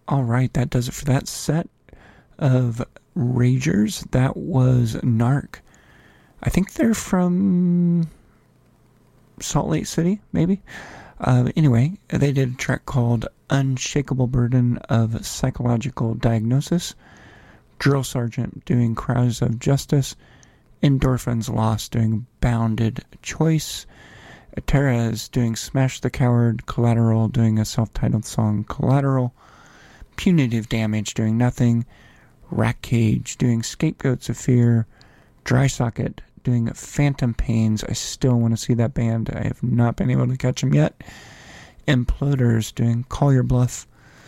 All right, that does it for that set of Ragers. That was Narc. I think they're from Salt Lake City, maybe. Anyway, they did a track called Unshakable Burden of Psychological Diagnosis. Drill Sergeant doing Crowds of Justice. Endorphins Lost doing Bounded Choice. Terez doing Smash the Coward. Collateral doing a self-titled song, Collateral. Punitive Damage doing Nothing. Rat Cage doing Scapegoats of Fear. Dry Socket doing Phantom Pains. I still want to see that band. I have not been able to catch them yet. Imploders doing Call Your Bluff.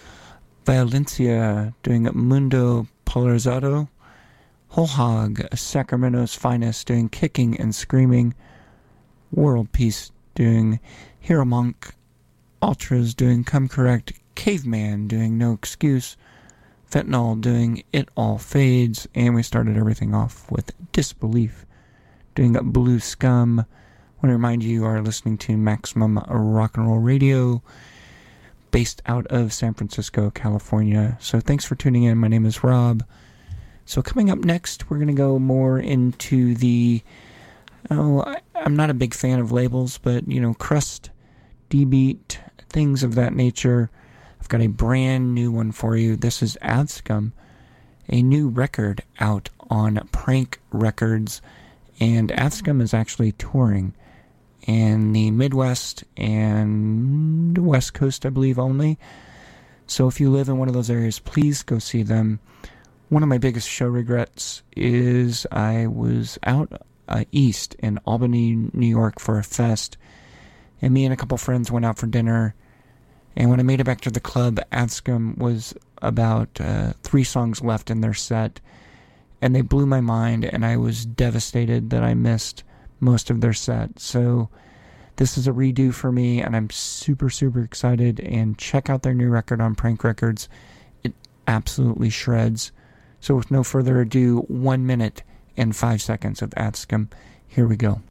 Violencia doing Mundo Polarizado. Whole Hog, Sacramento's Finest doing Kicking and Screaming. World Peace doing Hero Monk. Ultras doing Come Correct. Caveman doing No Excuse. Fentanyl doing It All Fades. And we started everything off with Disbelief doing Blue Scum. I want to remind you are listening to Maximum Rock and Roll Radio, based out of San Francisco, California. So thanks for tuning in. My name is Rob. So coming up next, we're going to go more into the, I'm not a big fan of labels, but, crust, D-beat, things of that nature. I've got a brand new one for you. This is Adscum, a new record out on Prank Records. And Adscum is actually touring in the Midwest and West Coast, I believe, only. So if you live in one of those areas, please go see them. One of my biggest show regrets is I was out east in Albany, New York for a fest, and me and a couple friends went out for dinner, and when I made it back to the club, Adscum was about 3 songs left in their set, and they blew my mind, and I was devastated that I missed most of their set. So this is a redo for me, and I'm super, super excited, and check out their new record on Prank Records. It absolutely shreds. So with no further ado, 1 minute and 5 seconds of Adscum. Here we go.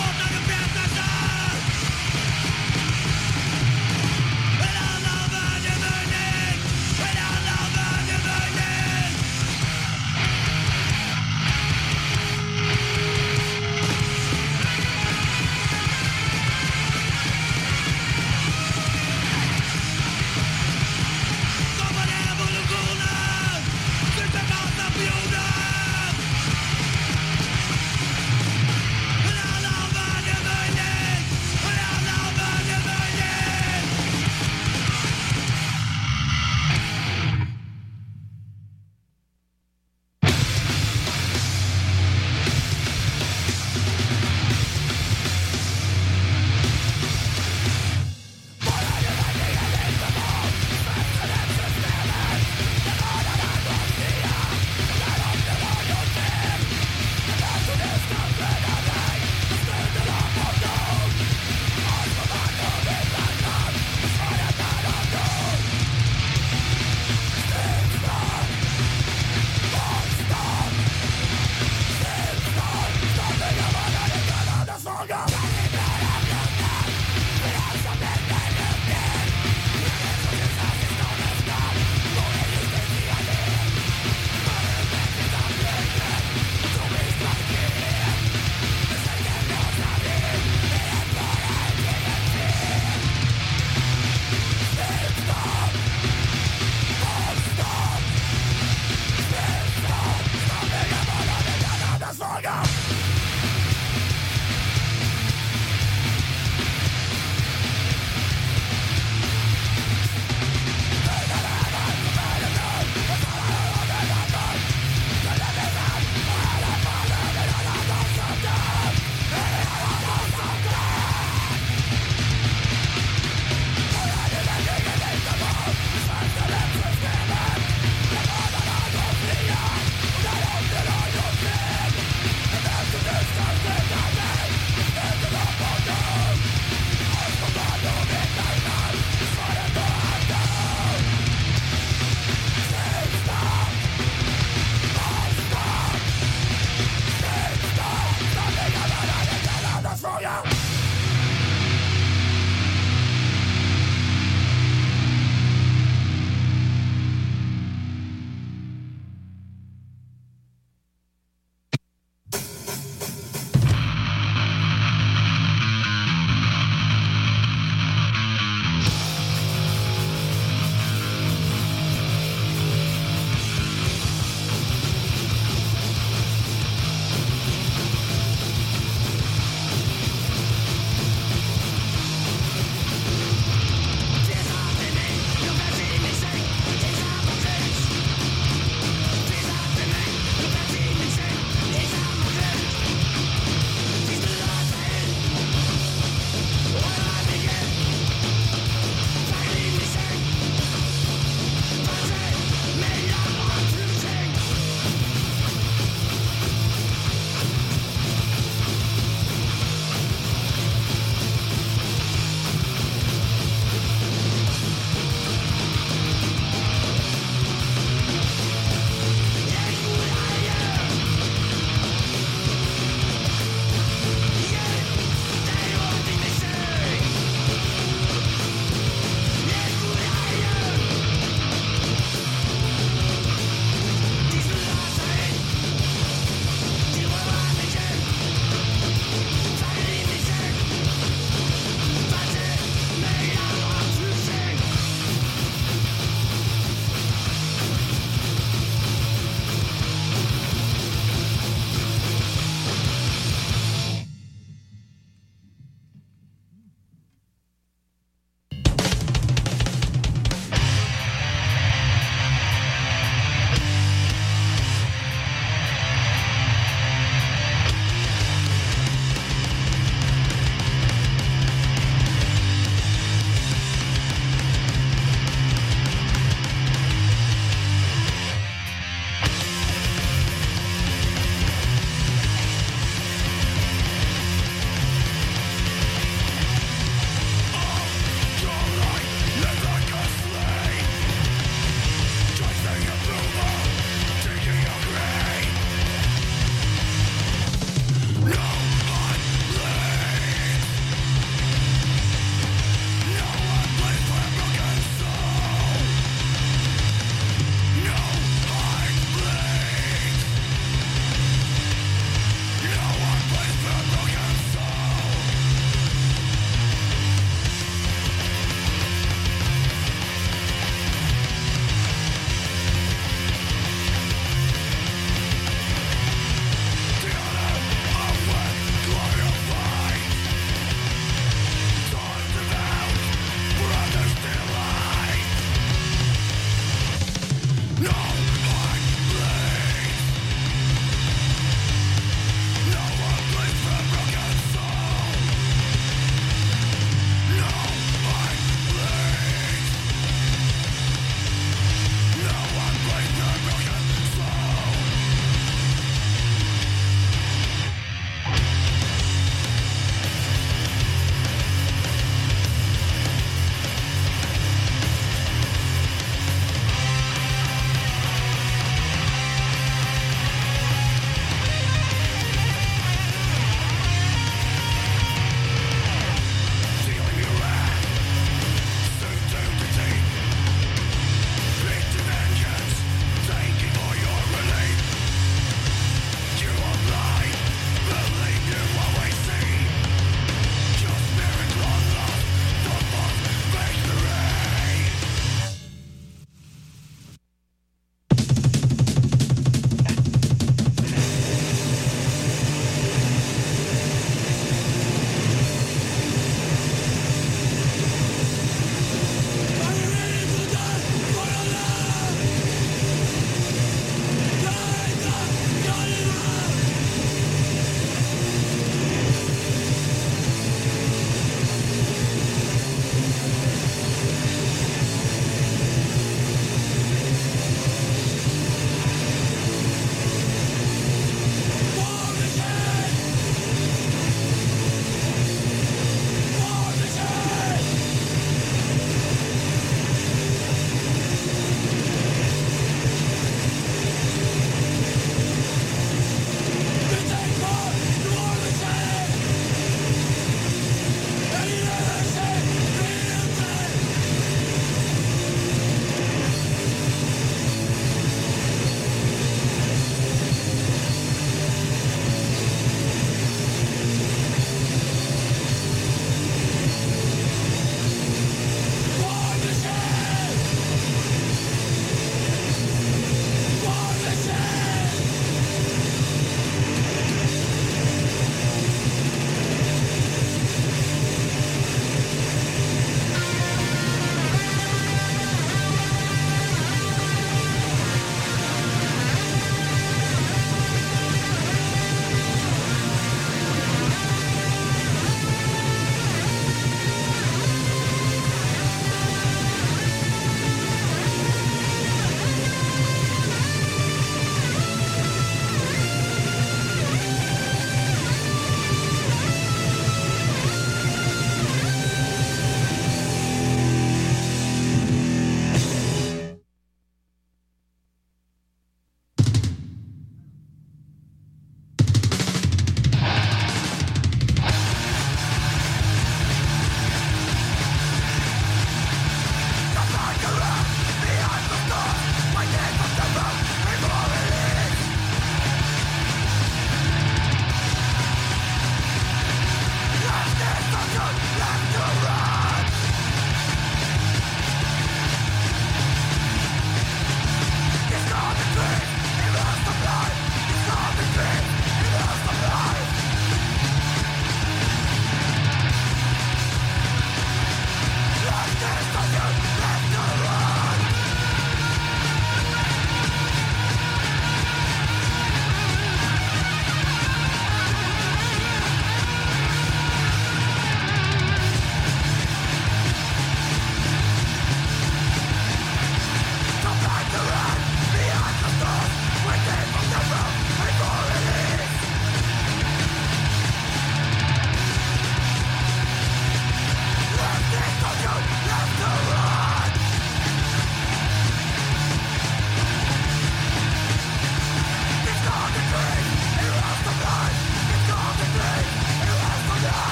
En annan värld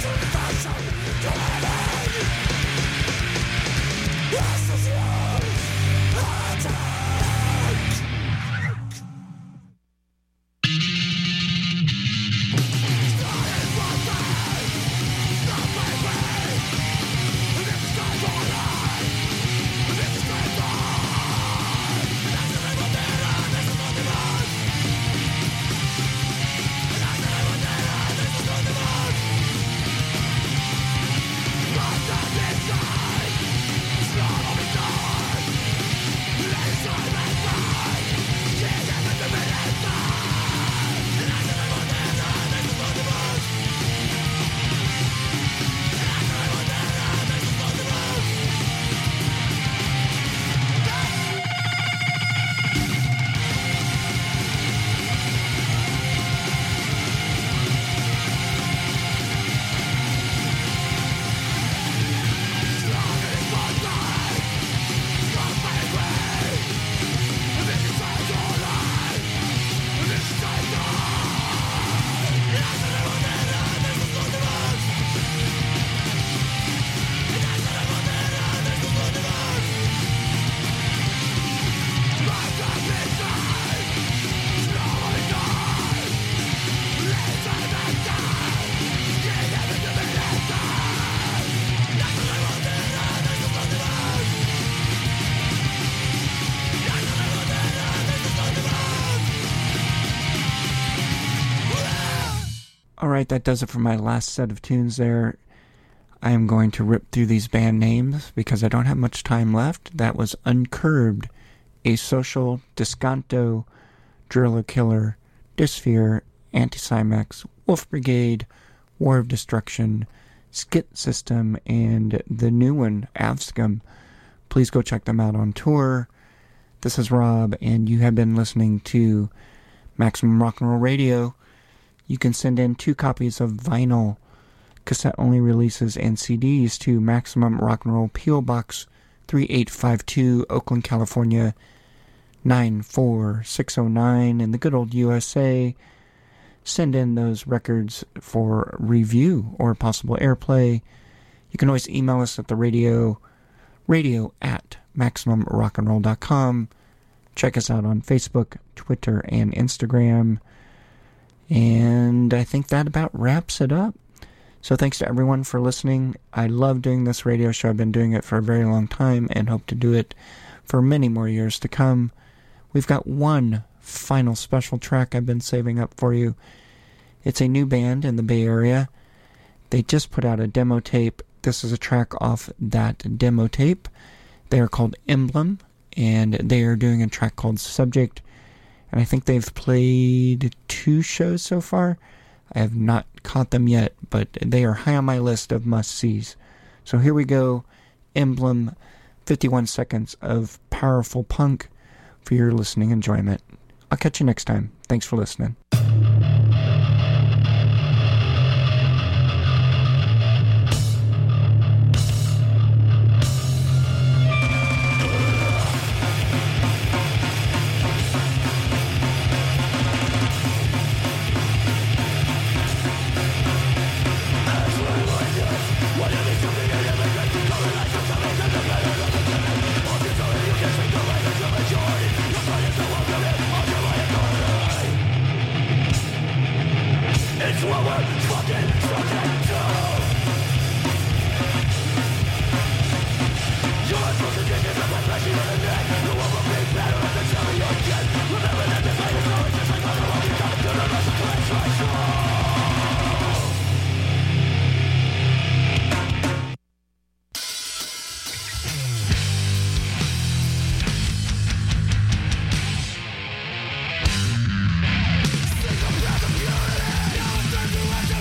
Alright, that does it for my last set of tunes there. I am going to rip through these band names because I don't have much time left. That was Uncurbed, Asocial, Descanto, Driller Killer, Dysphere, Anti-Cymex, Wolf Brigade, War of Destruction, Skit System, and the new one, Avscum. Please go check them out on tour. This is Rob, and you have been listening to Maximum Rock and Roll Radio. You can send in 2 copies of vinyl, cassette-only releases, and CDs to Maximum Rock and Roll P.O. Box 3852, Oakland, California, 94609 in the good old USA. Send in those records for review or possible airplay. You can always email us at the radio at MaximumRockandRoll.com. Check us out on Facebook, Twitter, and Instagram. And I think that about wraps it up. So thanks to everyone for listening. I love doing this radio show. I've been doing it for a very long time and hope to do it for many more years to come. We've got one final special track I've been saving up for you. It's a new band in the Bay Area. They just put out a demo tape. This is a track off that demo tape. They are called Emblem, and they are doing a track called Subject. And I think they've played 2 shows so far. I have not caught them yet, but they are high on my list of must-sees. So here we go. Emblem, 51 seconds of powerful punk for your listening enjoyment. I'll catch you next time. Thanks for listening. After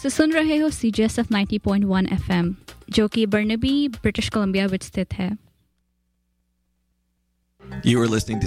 तो सुन रहे हो CJSF 90.1 FM जो कि Burnaby British Columbia ਵਿੱਚ ਸਥਿਤ है You are listening to